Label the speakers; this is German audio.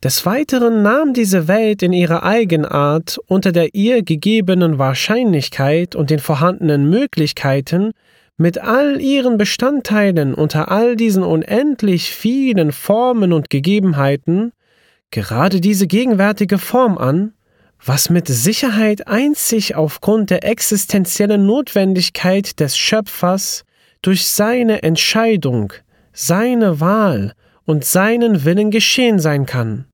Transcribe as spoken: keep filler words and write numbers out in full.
Speaker 1: Des Weiteren nahm diese Welt in ihrer Eigenart unter der ihr gegebenen Wahrscheinlichkeit und den vorhandenen Möglichkeiten mit all ihren Bestandteilen unter all diesen unendlich vielen Formen und Gegebenheiten gerade diese gegenwärtige Form an, was mit Sicherheit einzig aufgrund der existenziellen Notwendigkeit des Schöpfers durch seine Entscheidung, seine Wahl und seinen Willen geschehen sein kann.